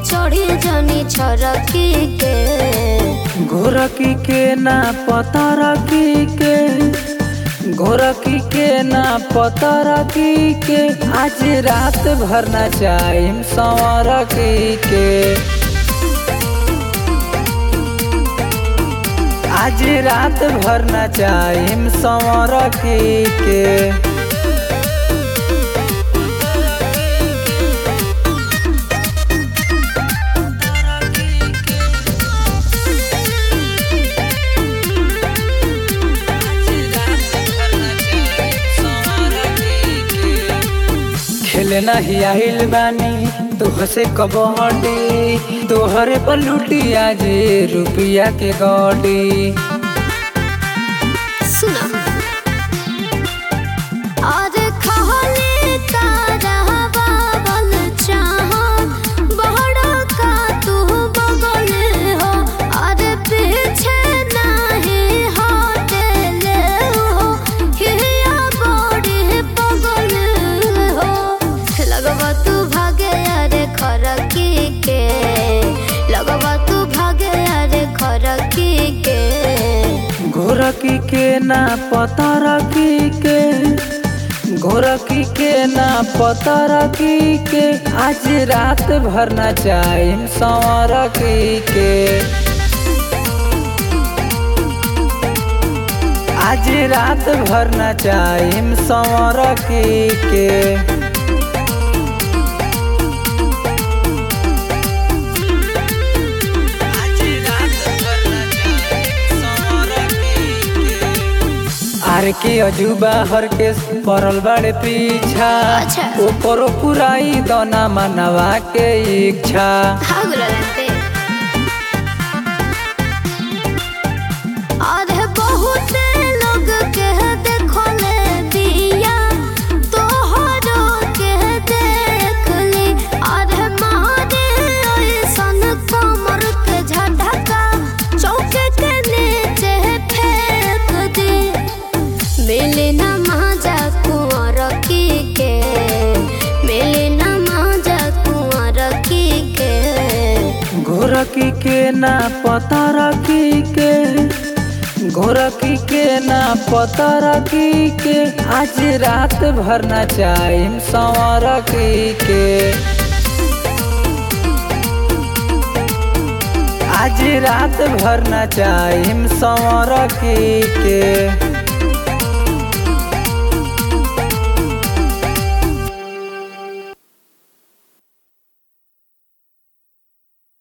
चढ़ी जनी छरकी के गोरकी के ना पता रखी के गोरकी के ना पता रखी के आज रात भर ना चाहे संवरकी के आज रात भर ना चाहे संवरकी के खेले नहीं आइल बानी तोह से कबड्डी तोहरे पर लुटी आज रुपया के गड्डी सुना अरे खाली तारा बाबल चाहत बहड़ा का तू बगल हो अरे पीछे नहीं हटेले हो हिया बड़ी पगल हो लगवा तू भागे अरे खरकी के लगवा तू भागे अरे खरकी के गोरकी के ना पता रखी के गोरकी के ना पता रखी के आज रात भर ना चाहे संवरकी के आज रात भर ना चाहे संवरकी के आर के अजूबा हर के पड़ल बड़े पीछा अच्छा। ओकरो पुराई दोना मनवा के इच्छा हाँ गुलाबी अरे बहुत लोग के देखले दिया तोहरो के देख ली अरे मारे ऐसन कमर के झटका चौके के नीचे फेंक दी मिली न मजा कुंवर की के मिली न मजा कुंवर की के गोरकी के ना पता रखी के गोरकी के ना पता रखी के आज रात भर ना चाहे संवरकी के आज रात भर ना चाहे संवरकी के